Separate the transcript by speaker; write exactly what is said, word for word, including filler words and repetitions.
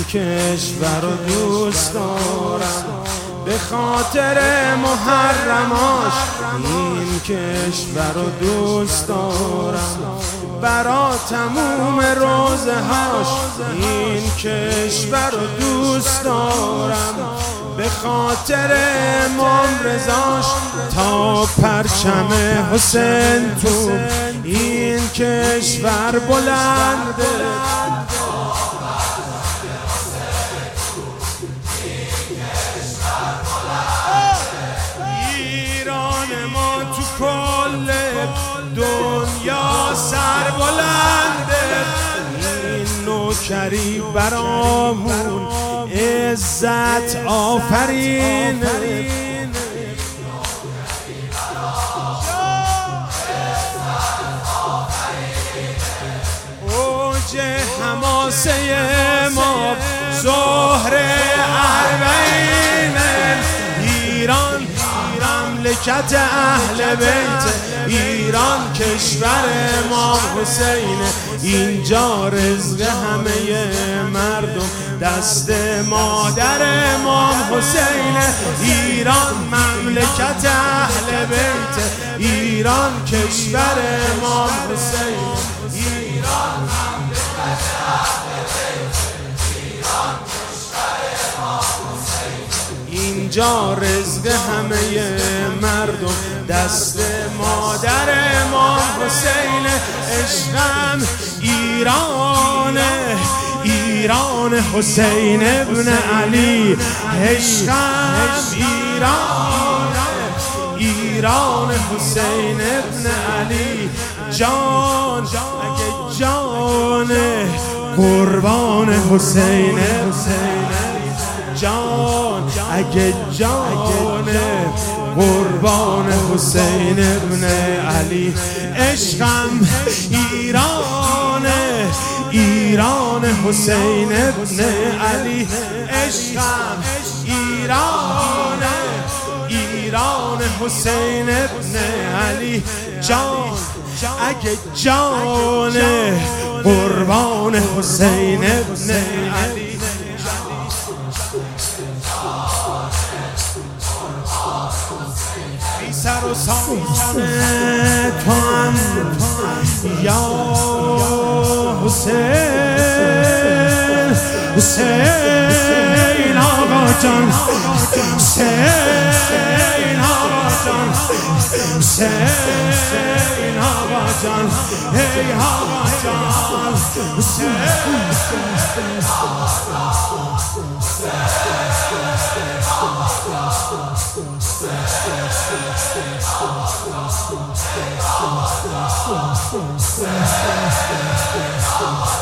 Speaker 1: کشور رو دوست دارم، به خاطر محرماش این کشور رو دوست دارم، برا تموم روزه هاش این کشور رو دوست دارم، به خاطر امام رضاش تا پرچم حسین تو این کشور بلنده. ایران ما تو کل دنیا سر بلنده، این نوکری برامون عزت آفرینه، اوج حماسه ما ظهر اربعینه. ایران مملکت اهل بیت، ایران کشور امام حسینه، اینجا رزق همه مردم دست مادر امام حسینه. ایران مملکت اهل بیت، ایران کشور امام حسینه، ایران مملکت اهل بیت، ایران کشور امام حسینه، اینجا رزق همه مردم دست مادر امام حسینه. عشقم ایرانه، ایران حسین ابن علی، عشقم ایرانه، ایران حسین ابن علی. جان اگه جانه قربان حسین، جان اگه جانه قربان حسین ابن علی. عشقم ایرانه، ایران حسین ابن علی. عشقم ایرانه، ایران حسین ابن علی. جان اگه جانه قربان حسین ابن علی. بی سر و سامان تو هم یا حسین، حسین آقا جان، حسین آقا جان، حسین آقا جان، ای آقا جان، حسین آقا جان.